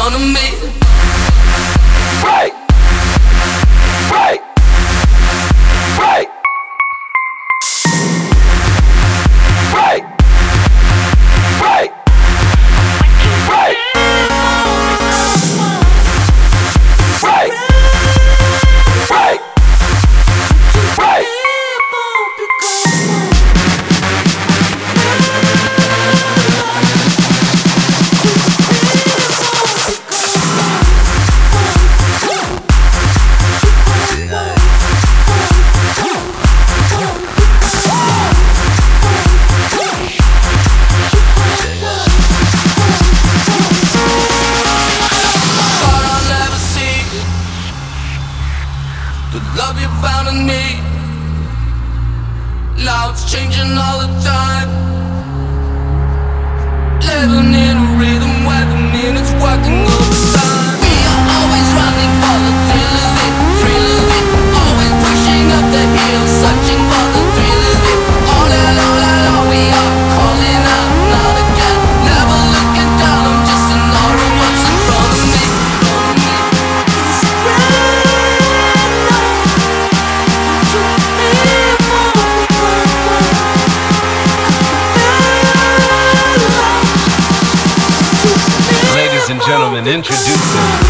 front of me. Right, right, right, right, right, right, right, right, right. The love you found in me, now it's changing all the time. Living in a rhythm where the minutes working overtime. We are always running for the thrill of it, thrill of it. Always pushing up the hill, searching for the thrill of it. All along, we are calling out, not again. Never looking down, I'm just ignoring what's in front of me. Ladies and gentlemen, introducing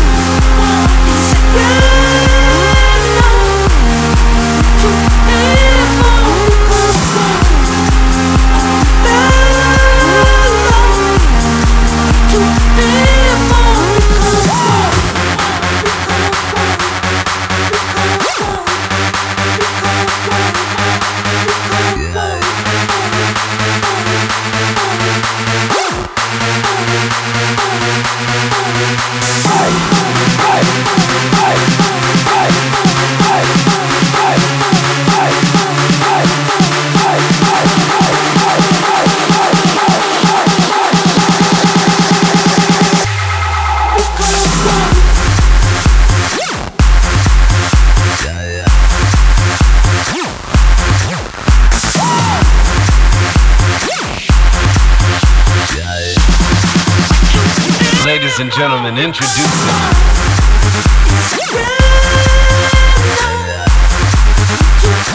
Ladies and gentlemen, introducing